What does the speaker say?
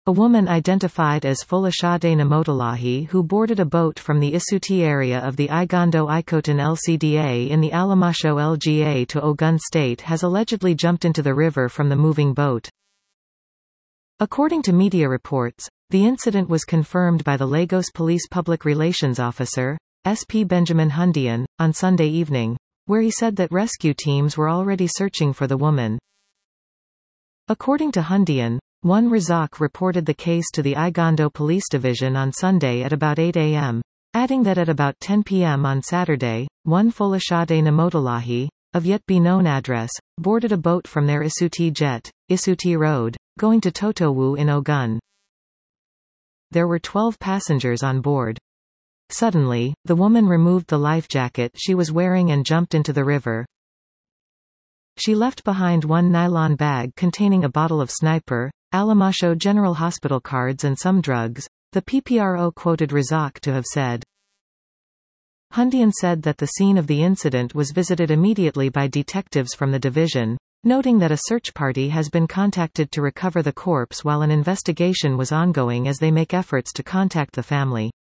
A woman identified as Folashade Namotolahi who boarded a boat from the Isuti area of the Igondo Ikoton LCDA in the Alamasho LGA to Ogun State has allegedly jumped into the river from the moving boat. According to media reports, the incident was confirmed by the Lagos Police Public Relations Officer, SP Benjamin Hundian, on Sunday evening, where he said that rescue teams were already searching for the woman. According to Hundian, one Razak reported the case to the Igondo Police Division on Sunday at about 8 a.m., adding that at about 10 p.m. on Saturday, one Folashade Namotolahi, of yet be known address, boarded a boat from their Isuti jet, Isuti Road, going to Totowu in Ogun. There were 12 passengers on board. Suddenly, the woman removed the life jacket she was wearing and jumped into the river. She left behind one nylon bag containing a bottle of Sniper, Alamasho General Hospital cards and some drugs, the PPRO quoted Razak to have said. Hundian said that the scene of the incident was visited immediately by detectives from the division, noting that a search party has been contacted to recover the corpse while an investigation was ongoing as they make efforts to contact the family.